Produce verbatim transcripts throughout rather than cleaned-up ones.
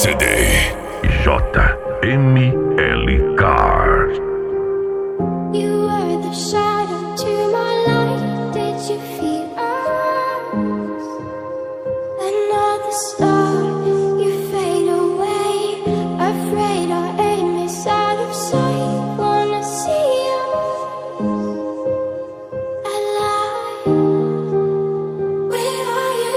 C D J M L Cars. You were the shadow to my light. Did you feel us? Another star, you fade away. Afraid our aim is out of sight. Wanna see us alive. Where are you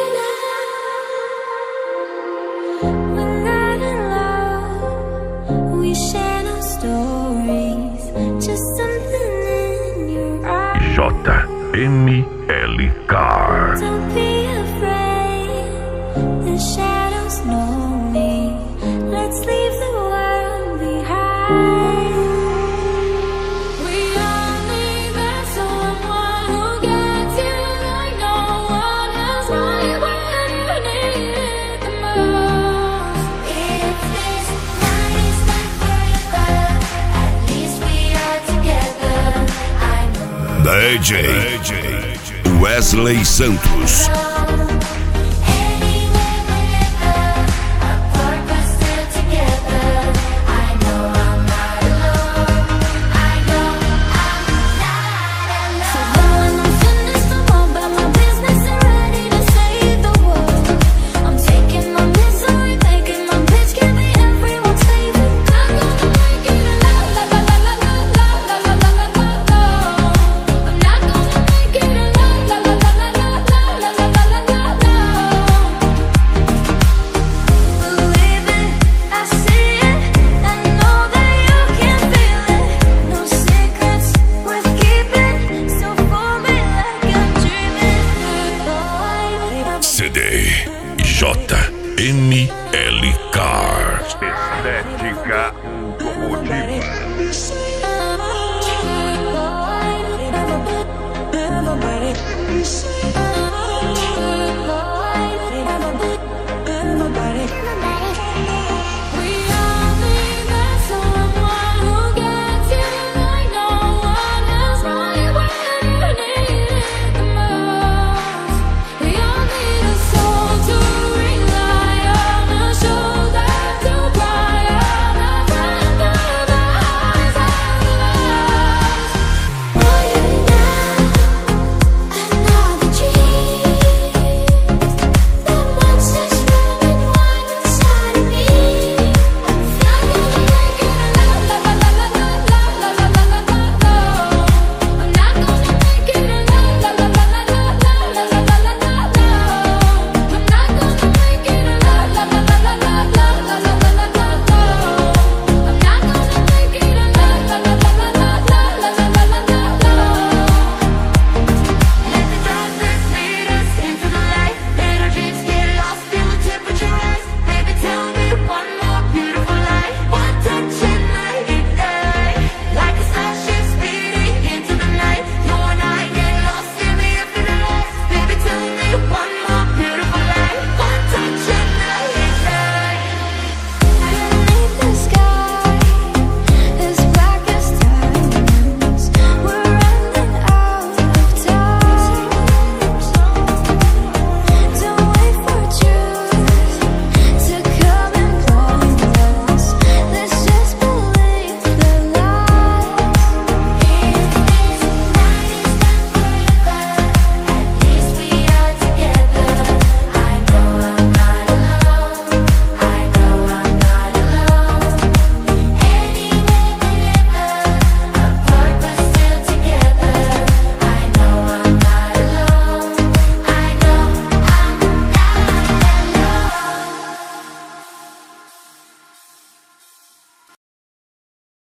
now? We're not in love. We share no stories. Just something in your eyes. J M L Cars. Don't be afraid. The shadows know me. Let's leave the world behind. We all need that someone who gets you like no one else. Right when you need it the most. If this night is not forever, at least we are together. I know. D J Wesley Santos. Anywhere, whenever, apart but still together. I know I'm not alone. I know I'm not alone. So when I'm finished, I'm all about my business and ready to save the world. I'm taking my misery, making my pitch, give me everyone's favorite. I'm gonna make it la la la la la la la la la la la la. I'm not gonna make it la la la la la la la la la la la la. Believe it, I see it, I know that you can feel it. No secrets worth keeping, so for me like I'm dreaming. C D J M L Cars. Estética automotiva. Everybody, everybody,